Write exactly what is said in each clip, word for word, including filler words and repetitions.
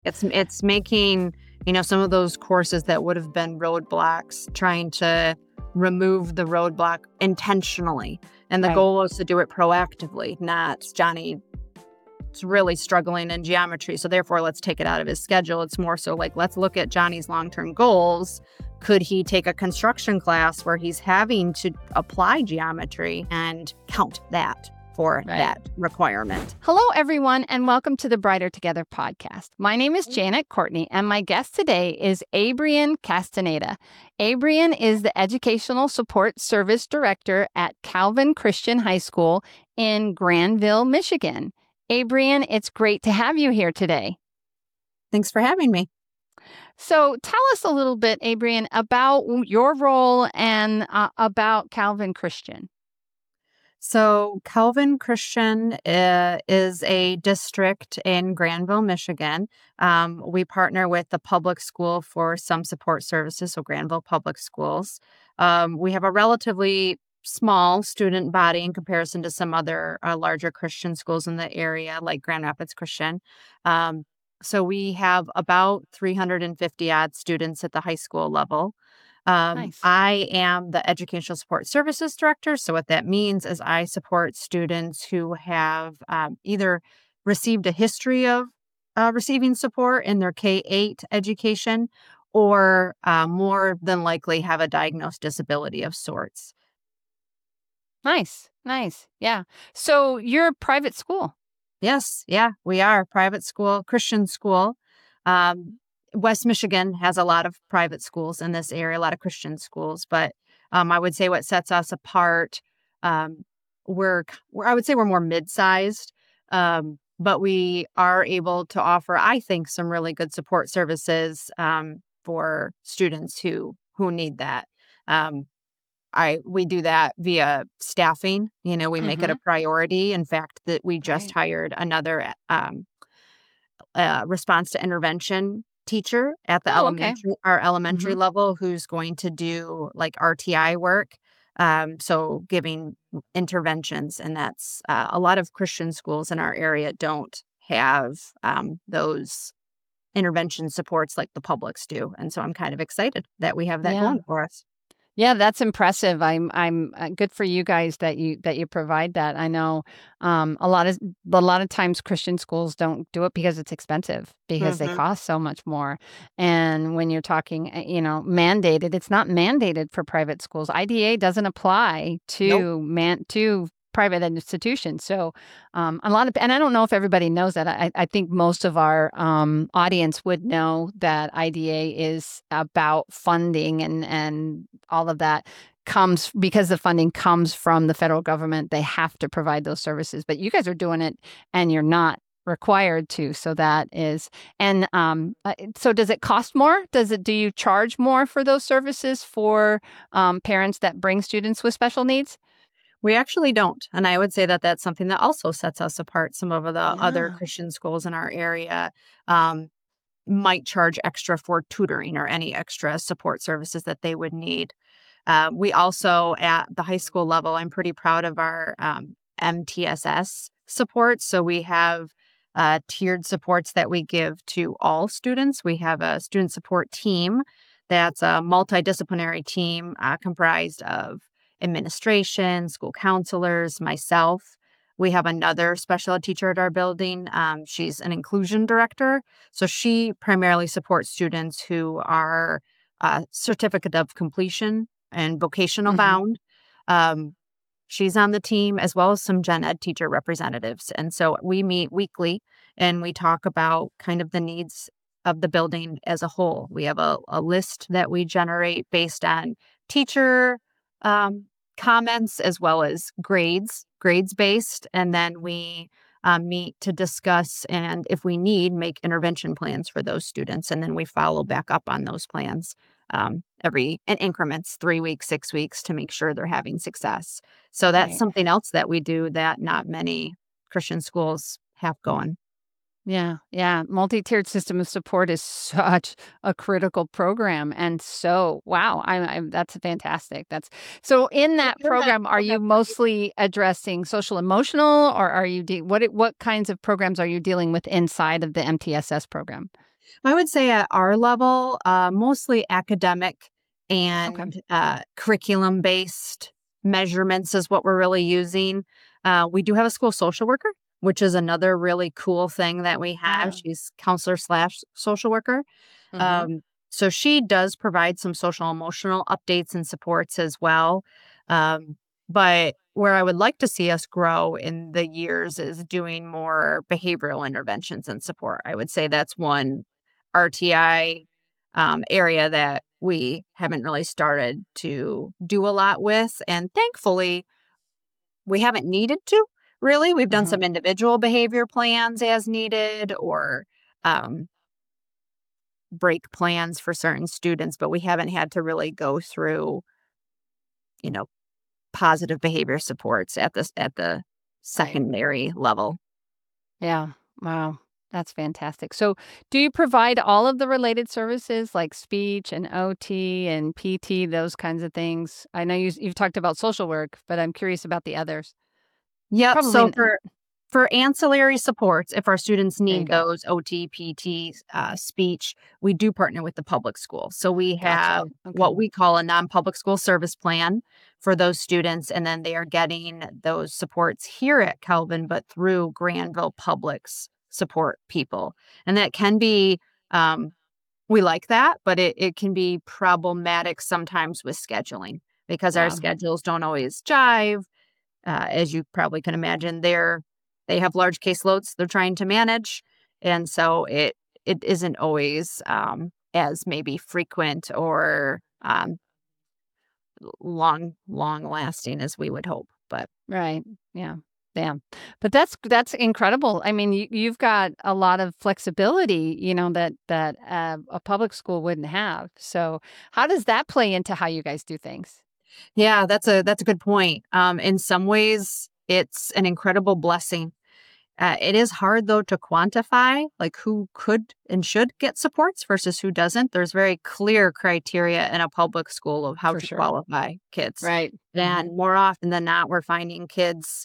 It's it's making, you know, some of those courses that would have been roadblocks, trying to remove the roadblock intentionally. And the Right. goal is to do it proactively, not Johnny is really struggling in geometry, so therefore let's take it out of his schedule. It's more so like, let's look at Johnny's long-term goals. Could he take a construction class where he's having to apply geometry and count that for Right. that requirement? Hello, everyone, and welcome to the Brighter Together podcast. My name is Janet Courtney, and my guest today is Abrian Castaneda. Abrian is the Educational Support Service Director at Calvin Christian High School in Granville, Michigan. Abrian, it's great to have you here today. Thanks for having me. So tell us a little bit, Abrian, about your role and uh, about Calvin Christian. So Calvin Christian uh, is a district in Granville, Michigan. Um, we partner with the public school for some support services, so Granville Public Schools. Um, we have a relatively small student body in comparison to some other uh, larger Christian schools in the area, like Grand Rapids Christian. Um, so we have about three hundred fifty odd students at the high school level. Um, Nice. I am the Educational Support Services Director. So what that means is I support students who have um, either received a history of uh, receiving support in their K eight education, or uh, more than likely have a diagnosed disability of sorts. Nice, nice. Yeah. So you're a private school. Yes, yeah, we are a private school, Christian school. Um, West Michigan has a lot of private schools in this area, a lot of Christian schools, but um, I would say what sets us apart, um, we're, k- we're, I would say we're more mid-sized, um, but we are able to offer, I think, some really good support services um, for students who who need that. Um, I we do that via staffing. You know, we make it a Mm-hmm. priority. In fact, that we just Right. hired another um, uh, response to intervention teacher at the Oh, okay. elementary our elementary Mm-hmm. level, who's going to do like R T I work. Um, so giving interventions, and that's uh, a lot of Christian schools in our area don't have um, those intervention supports like the publics do, and so I'm kind of excited that we have that Yeah. going for us. Yeah, that's impressive. I'm I'm uh, good for you guys that you that you provide that. I know um, a lot of a lot of times Christian schools don't do it because it's expensive because they Hmm. cost so much more. And when you're talking, uh, you know, mandated, it's not mandated for private schools. I D A doesn't apply Nope. to man to private institutions. So um, a lot of, and I don't know if everybody knows that. I, I think most of our um, audience would know that I D A is about funding and and all of that comes because the funding comes from the federal government. They have to provide those services, but you guys are doing it and you're not required to. So that is, and um, uh, so does it cost more? Does it, do you charge more for those services for um, parents that bring students with special needs? We actually don't. And I would say that that's something that also sets us apart. Some of the other Yeah. Christian schools in our area um, might charge extra for tutoring or any extra support services that they would need. Uh, we also, at the high school level, I'm pretty proud of our um, M T S S support. So we have uh, tiered supports that we give to all students. We have a student support team that's a multidisciplinary team uh, comprised of administration, school counselors, myself. We have another special ed teacher at our building. Um, she's an inclusion director. So she primarily supports students who are uh, certificate of completion and vocational Hmm. bound. Um, she's on the team, as well as some gen ed teacher representatives. And so we meet weekly and we talk about kind of the needs of the building as a whole. We have a, a list that we generate based on teacher um, comments as well as grades, grades based. And then we um, meet to discuss and, if we need, make intervention plans for those students. And then we follow back up on those plans um, every in increments, three weeks, six weeks, to make sure they're having success. So that's Right. something else that we do that not many Christian schools have going. Yeah, yeah. Multi-tiered system of support is such a critical program, and so wow, I, I that's fantastic. That's so. In So that in that program, are you program, mostly addressing social emotional, or are you de- what what kinds of programs are you dealing with inside of the M T S S program? I would say at our level, uh, mostly academic Okay. and uh, curriculum based measurements is what we're really using. Uh, we do have a school social worker, which is another really cool thing that we have. Yeah. She's counselor slash social worker. Hmm. Um, so she does provide some social emotional updates and supports as well. Um, but where I would like to see us grow in the years is doing more behavioral interventions and support. I would say that's one R T I um, area that we haven't really started to do a lot with. And thankfully, we haven't needed to really. We've done Hmm. some individual behavior plans as needed or um, break plans for certain students, but we haven't had to really go through, you know, positive behavior supports at this at the Right. secondary level. Yeah. Wow. That's fantastic. So, do you provide all of the related services like speech and O T and P T, those kinds of things? I know you, you've talked about social work, but I'm curious about the others. Yep. Probably. So n- for for ancillary supports, if our students There you need go. those O T, P T, uh, speech, we do partner with the public school. So we Gotcha. have Okay. what we call a non-public school service plan for those students, and then they are getting those supports here at Calvin, but through Granville Public's support people, and that can be. Um, we like that, but it, it can be problematic sometimes with scheduling because our Yeah. schedules don't always jive. Uh, as you probably can imagine, they're they have large caseloads they're trying to manage, and so it it isn't always um, as maybe frequent or um, long long lasting as we would hope. But Right. Yeah. Yeah. But that's that's incredible. I mean, you, you've got a lot of flexibility, you know, that that uh, a public school wouldn't have. So, how does that play into how you guys do things? yeah, that's a that's a good point. Um, in some ways, it's an incredible blessing. Uh, it is hard though to quantify like who could and should get supports versus who doesn't. There's very clear criteria in a public school of how For to sure. qualify kids. Right. Hmm. And more often than not, we're finding kids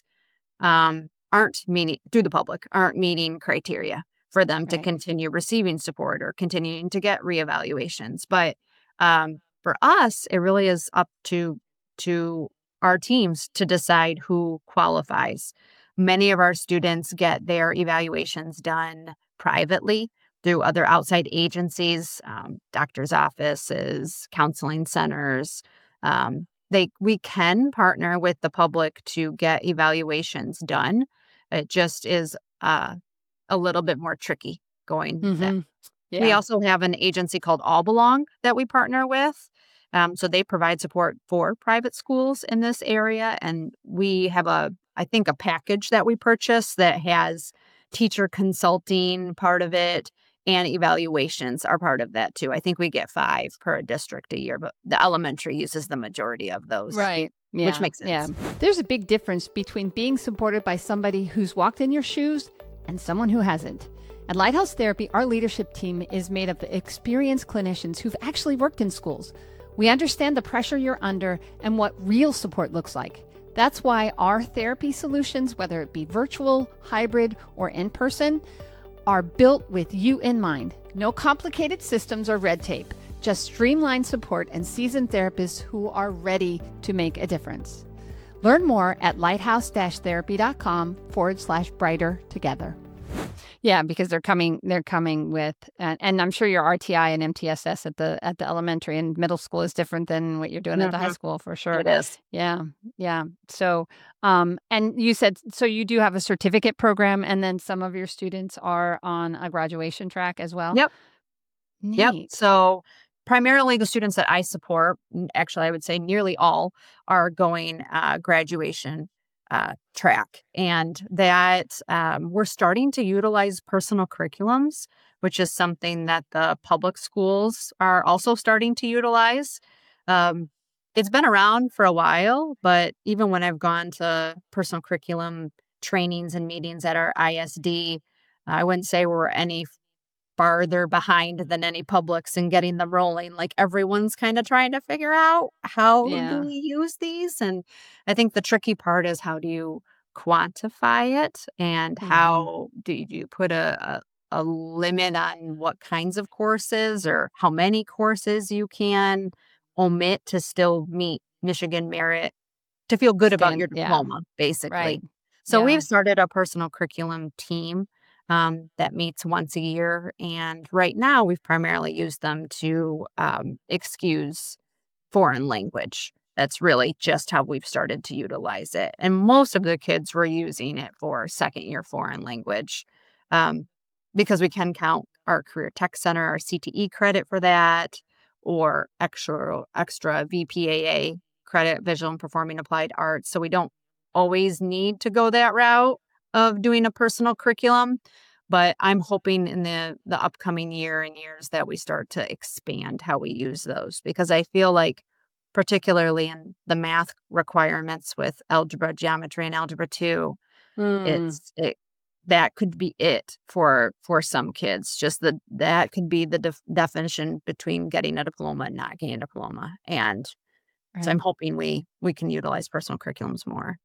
um, aren't meeting through the public, aren't meeting criteria for them to Right. continue receiving support or continuing to get reevaluations. But um, for us, it really is up to to our teams to decide who qualifies. Many of our students get their evaluations done privately through other outside agencies, um, doctors' offices, counseling centers. Um, they we can partner with the public to get evaluations done. It just is, uh, a little bit more tricky going that. Hmm. We Yeah. also have an agency called All Belong that we partner with. Um, so they provide support for private schools in this area, and we have a I think a package that we purchase that has teacher consulting part of it and evaluations are part of that too. I think we get five per district a year, but the elementary uses the majority of those, Right. which Yeah. makes Yeah. sense. There's a big difference between being supported by somebody who's walked in your shoes and someone who hasn't. At Lighthouse Therapy, our leadership team is made up of experienced clinicians who've actually worked in schools. We understand the pressure you're under and what real support looks like. That's why our therapy solutions, whether it be virtual, hybrid, or in person, are built with you in mind. No complicated systems or red tape, just streamlined support and seasoned therapists who are ready to make a difference. Learn more at lighthouse-therapy.com forward slash brighter together. Yeah, because they're coming they're coming with and, and I'm sure your R T I and M T S S at the at the elementary and middle school is different than what you're doing at the high Mhm. school for sure. It is. Yeah. Yeah. So, um and you said so you do have a certificate program and then some of your students are on a graduation track as well? Yep. Yep. Neat. So primarily the students that I support, n- actually, I would say nearly all are going uh, graduation uh, track. And that um, we're starting to utilize personal curriculums, which is something that the public schools are also starting to utilize. Um, it's been around for a while, but even when I've gone to personal curriculum trainings and meetings at our I S D, I wouldn't say we're any farther behind than any publics in getting them rolling. Like everyone's kind of trying to figure out how do Yeah. we use these? And I think the tricky part is how do you quantify it and Mhm. how do you put a, a limit on what kinds of courses or how many courses you can omit to still meet Michigan merit to feel good about Stand your yeah, diploma, right. basically. So Yeah. we've started a personal curriculum team um, that meets once a year. And right now, we've primarily used them to um, excuse foreign language. That's really just how we've started to utilize it. And most of the kids were using it for second year foreign language um, because we can count our Career Tech Center, our C T E credit for that, or extra extra V P A A credit, visual and performing applied arts. So we don't always need to go that route of doing a personal curriculum. But I'm hoping in the the upcoming year and years that we start to expand how we use those because I feel like particularly in the math requirements with algebra, geometry, and algebra two, Mm, it's it that could be it for for some kids. Just that that could be the def- definition between getting a diploma and not getting a diploma. And so right. I'm hoping we we can utilize personal curriculums more.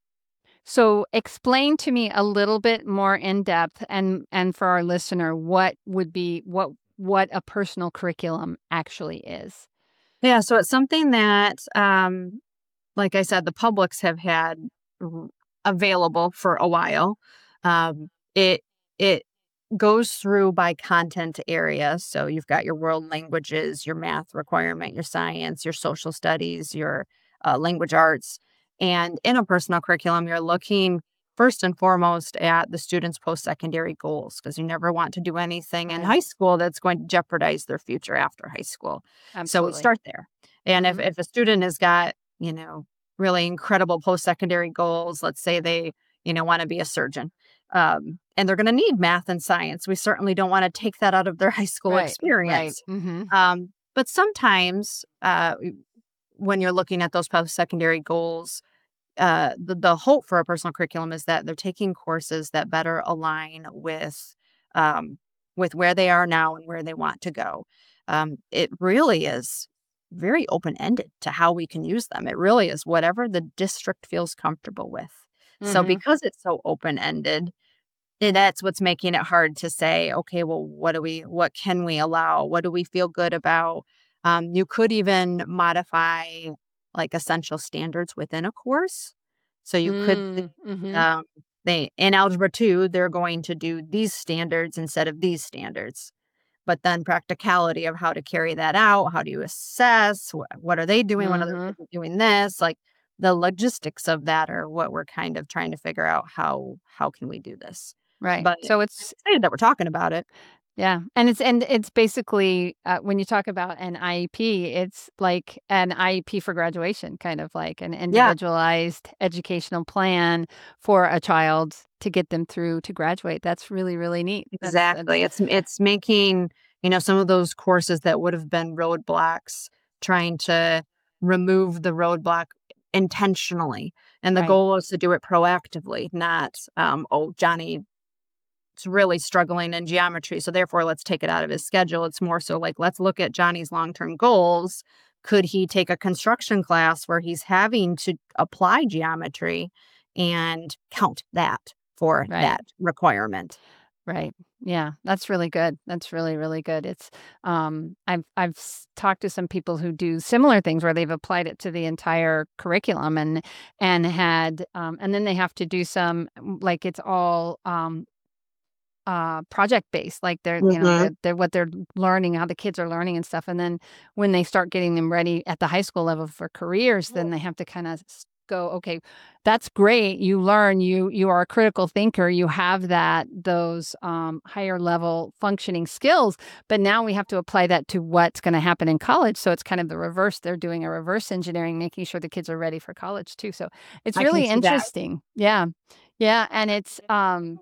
So explain to me a little bit more in depth and and for our listener, what would be what what a personal curriculum actually is. Yeah, so it's something that um like I said, the publics have had r- available for a while. Um, it it goes through by content area. So you've got your world languages, your math requirement, your science, your social studies, your uh, language arts, and in a personal curriculum, you're looking first and foremost at the students' post-secondary goals because you never want to do anything in Right. high school that's going to jeopardize their future after high school. So we Absolutely. start there. And if, Mhm. if a student has got, you know, really incredible post-secondary goals. Let's say they, you know, want to be a surgeon. Um, and they're going to need math and science. We certainly don't want to take that out of their high school Right. Right. experience. Mhm. Um, but sometimes uh, when you're looking at those post-secondary goals, uh, the, the hope for a personal curriculum is that they're taking courses that better align with um, with where they are now and where they want to go. Um, it really is very open ended to how we can use them. It really is whatever the district feels comfortable with. So Mhm. because it's so open ended, that's what's making it hard to say, okay, well, what do we, what can we allow? What do we feel good about? Um, you could even modify like essential standards within a course. So you could, th- Mm, mhm. um, they in algebra two, they're going to do these standards instead of these standards. But then practicality of how to carry that out, how do you assess? What, what are they doing? When other Mhm. kids are doing this? Like the logistics of that are what we're kind of trying to figure out how how can we do this. Right. But So I'm it's excited that we're talking about it. yeah, and it's and it's basically, uh, when you talk about an I E P, it's like an I E P for graduation, kind of like an Yeah, individualized educational plan for a child to get them through to graduate. That's really, really neat. That's that's exactly. It's it's making, you know, some of those courses that would have been roadblocks, trying to remove the roadblock intentionally. And the right, goal is to do it proactively, not um, oh, Johnny is really struggling in geometry, so therefore let's take it out of his schedule. It's more so like, let's look at Johnny's long-term goals. Could he take a construction class where he's having to apply geometry and count that for right. that requirement? Right. Yeah, that's really good. That's really, really good. It's um I've I've s- talked to some people who do similar things where they've applied it to the entire curriculum and and had um and then they have to do some mm, like it's all um uh project based like they're you know Mhm. they're, they're what they're learning how the kids are learning and stuff and then when they start getting them ready at the high school level for careers then they have to kind of go okay, that's great, you learn, you you are a critical thinker, you have that those um, higher level functioning skills, but now we have to apply that to what's going to happen in college, so it's kind of the reverse, they're doing a reverse engineering making sure the kids are ready for college too, so it's I can really see that. interesting. Yeah, yeah, and it's um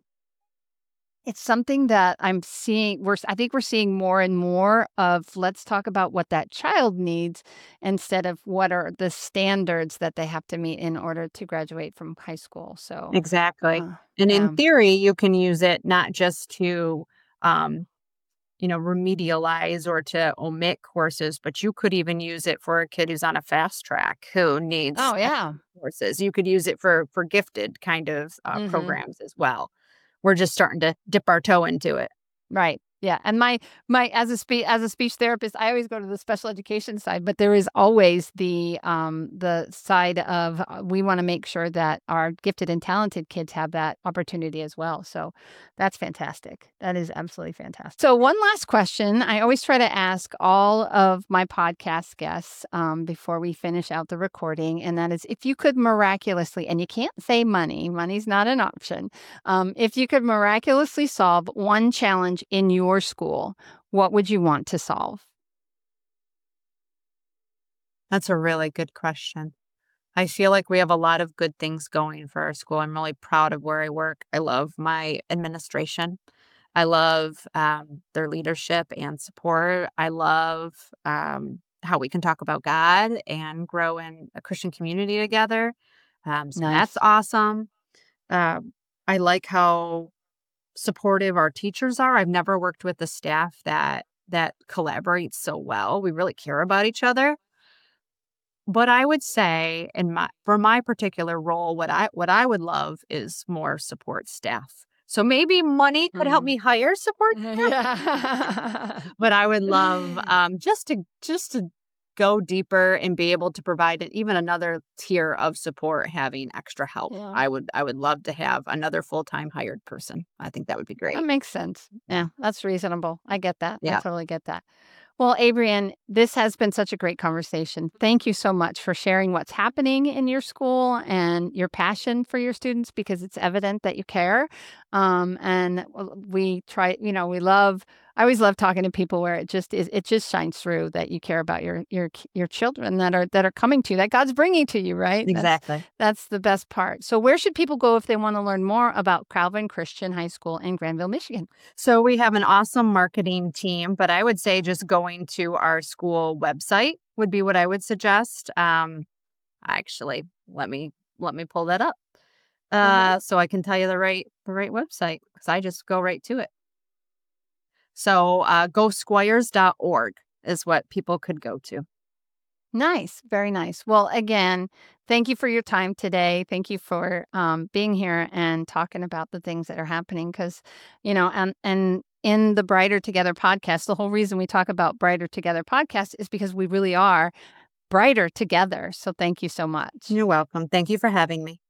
it's something that I'm seeing we're I think we're seeing more and more of let's talk about what that child needs instead of what are the standards that they have to meet in order to graduate from high school. So, Exactly. uh, And in yeah. theory, you can use it not just to, um, you know, remedialize or to omit courses, but you could even use it for a kid who's on a fast track who needs Oh, extra yeah. courses. You could use it for for gifted kind of uh, Mhm. programs as well. We're just starting to dip our toe into it. Right. Yeah. And my my as a speech as a speech therapist, I always go to the special education side, but there is always the um the side of uh, we want to make sure that our gifted and talented kids have that opportunity as well. So that's fantastic. That is absolutely fantastic. So one last question I always try to ask all of my podcast guests um, before we finish out the recording, and that is if you could miraculously, and you can't say money, money's not an option, um, if you could miraculously solve one challenge in your school, what would you want to solve? That's a really good question. I feel like we have a lot of good things going for our school. I'm really proud of where I work. I love my administration. I love um, their leadership and support. I love um, how we can talk about God and grow in a Christian community together. Um, so that's Nice. awesome. Um, I like how supportive our teachers are. I've never worked with a staff that that collaborates so well. We really care about each other. But I would say in my for my particular role, what I what I would love is more support staff. So maybe money could help Mm. me hire support staff, Yeah. but I would love um, just to just to go deeper and be able to provide it even another tier of support, having extra help. Yeah. I would I would love to have another full time hired person. I think that would be That great. makes sense. Yeah. Yeah, that's reasonable. I get that. I Yeah. totally get that. Well, Adrian, this has been such a great conversation. Thank you so much for sharing what's happening in your school and your passion for your students because it's evident that you care. Um, and w- we try, you know, we love. I always love talking to people where it just is. It just shines through that you care about your your k- your children that are that are coming to you, that God's bringing to you. Right. That's Exactly. that's the best part. So, where should people go if they want to learn more about Calvin Christian High School in Granville, Michigan? So we have an awesome marketing team, but I would say just going to our school website would be what I would suggest. Um, actually, let me let me pull that up Uh-huh. uh, so I can tell you the right the right website because I just go right to it. So uh, go squires dot org is what people could go to. Nice, very nice. Well, again, thank you for your time today. Thank you for um, being here and talking about the things that are happening. Because, you know, and and in the Brighter Together podcast, the whole reason we talk about Brighter Together podcast is because we really are brighter together. So, thank you so much. You're welcome. Thank you for having me.